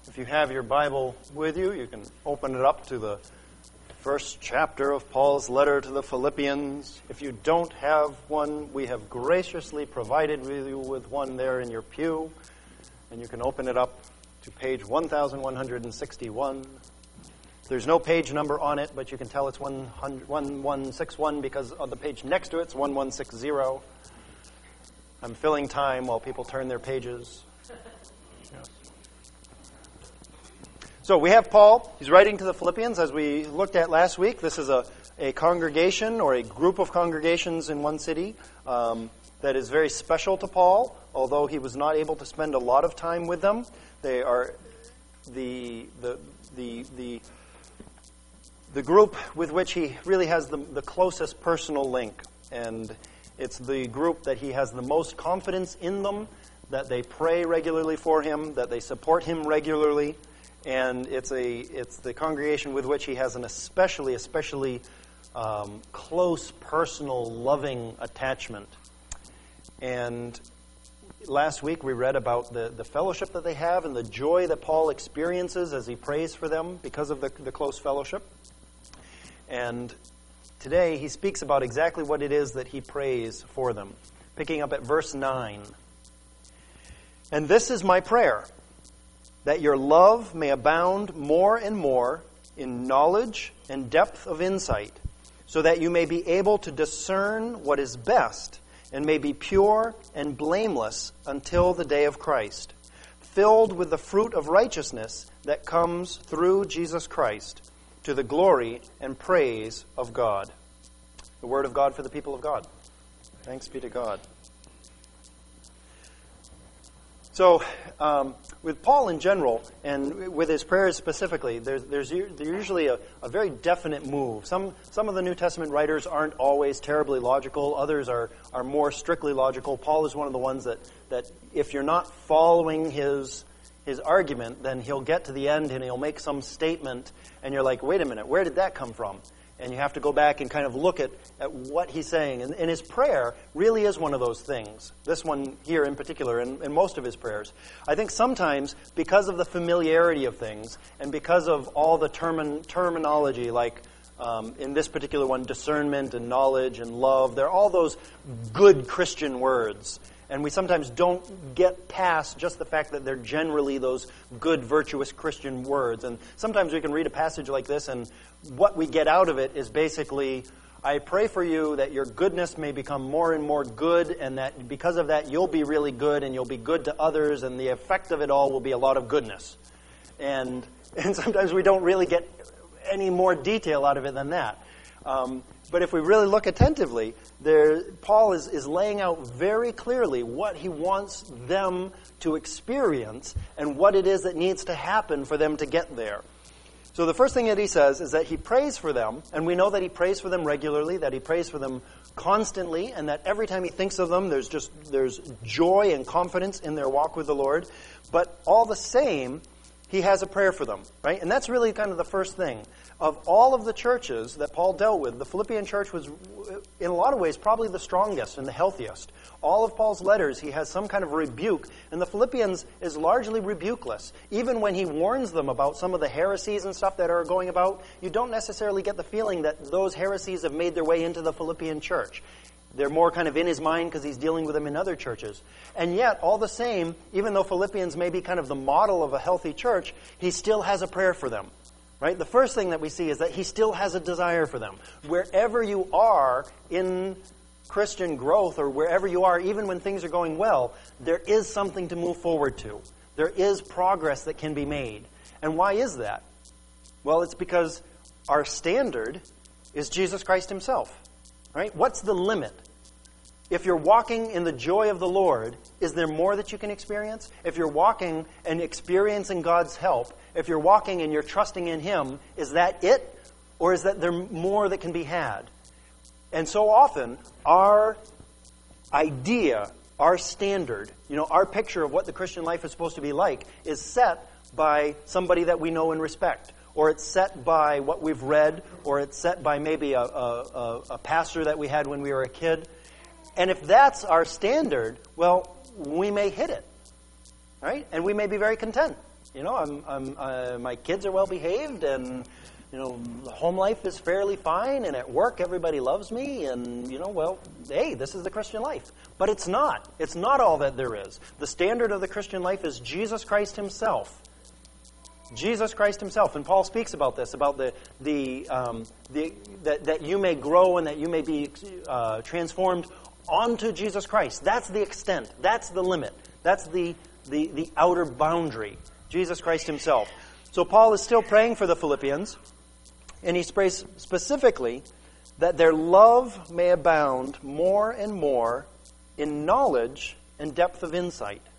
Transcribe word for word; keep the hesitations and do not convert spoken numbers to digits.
If you have your Bible with you, you can open it up to the first chapter of Paul's letter to the Philippians. If you don't have one, we have graciously provided you with one there in your pew, and you can open it up to page one thousand one hundred sixty-one. There's no page number on it, but you can tell it's one one six one because on the page next to it's one one six zero. I'm filling time while people turn their pages. Yes. So we have Paul. He's writing to the Philippians, as we looked at last week. This is a, a congregation or a group of congregations in one city um, that is very special to Paul, although he was not able to spend a lot of time with them. They are the the the the the group with which he really has the, the closest personal link, and it's the group that he has the most confidence in them, that they pray regularly for him, that they support him regularly, and it's a it's the congregation with which he has an especially especially um, close, personal, loving attachment. And last week we read about the, the fellowship that they have and the joy that Paul experiences as he prays for them because of the, the close fellowship. And today he speaks about exactly what it is that he prays for them, picking up at verse nine. And this is my prayer, that your love may abound more and more in knowledge and depth of insight, so that you may be able to discern what is best and may be pure and blameless until the day of Christ, filled with the fruit of righteousness that comes through Jesus Christ, to the glory and praise of God. The word of God for the people of God. Thanks be to God. So, um, with Paul in general, and with his prayers specifically, there's, there's usually a, a very definite move. Some some of the New Testament writers aren't always terribly logical. Others are, are more strictly logical. Paul is one of the ones that, that if you're not following his his argument, then he'll get to the end and he'll make some statement, and you're like, wait a minute, where did that come from? And you have to go back and kind of look at, at what he's saying. And, and his prayer really is one of those things. This one here in particular, and, and most of his prayers. I think sometimes, because of the familiarity of things, and because of all the termin, terminology, like um, in this particular one, discernment and knowledge and love, they're all those good Christian words. And we sometimes don't get past just the fact that they're generally those good, virtuous Christian words. And sometimes we can read a passage like this, and what we get out of it is basically, I pray for you that your goodness may become more and more good, and that because of that you'll be really good, and you'll be good to others, and the effect of it all will be a lot of goodness. And and sometimes we don't really get any more detail out of it than that. Um, but if we really look attentively, there, Paul is, is laying out very clearly what he wants them to experience and what it is that needs to happen for them to get there. So the first thing that he says is that he prays for them, and we know that he prays for them regularly, that he prays for them constantly, and that every time he thinks of them, there's just there's joy and confidence in their walk with the Lord. But all the same, he has a prayer for them, right? And that's really kind of the first thing. Of all of the churches that Paul dealt with, the Philippian church was, in a lot of ways, probably the strongest and the healthiest. All of Paul's letters, he has some kind of rebuke, and the Philippians is largely rebukeless. Even when he warns them about some of the heresies and stuff that are going about, you don't necessarily get the feeling that those heresies have made their way into the Philippian church. They're more kind of in his mind because he's dealing with them in other churches. And yet, all the same, even though Philippians may be kind of the model of a healthy church, he still has a prayer for them. Right? The first thing that we see is that he still has a desire for them. Wherever you are in Christian growth, or wherever you are, even when things are going well, there is something to move forward to. There is progress that can be made. And why is that? Well, it's because our standard is Jesus Christ himself. Right? What's the limit? If you're walking in the joy of the Lord, is there more that you can experience? If you're walking and experiencing God's help, if you're walking and you're trusting in him, is that it? Or is that there more that can be had? And so often, our idea, our standard, you know, our picture of what the Christian life is supposed to be like is set by somebody that we know and respect. Or it's set by what we've read, or it's set by maybe a, a, a pastor that we had when we were a kid. And if that's our standard, well, we may hit it, right? And we may be very content. You know, I'm, I'm, uh, my kids are well behaved, and you know, home life is fairly fine, and at work everybody loves me, and you know, well, hey, this is the Christian life. But it's not. It's not all that there is. The standard of the Christian life is Jesus Christ Himself. Jesus Christ Himself, and Paul speaks about this, about the the, um, the that that you may grow and that you may be uh, transformed onto Jesus Christ. That's the extent. That's the limit. That's the the the outer boundary. Jesus Christ Himself. So Paul is still praying for the Philippians, and he prays specifically that their love may abound more and more in knowledge and depth of insight.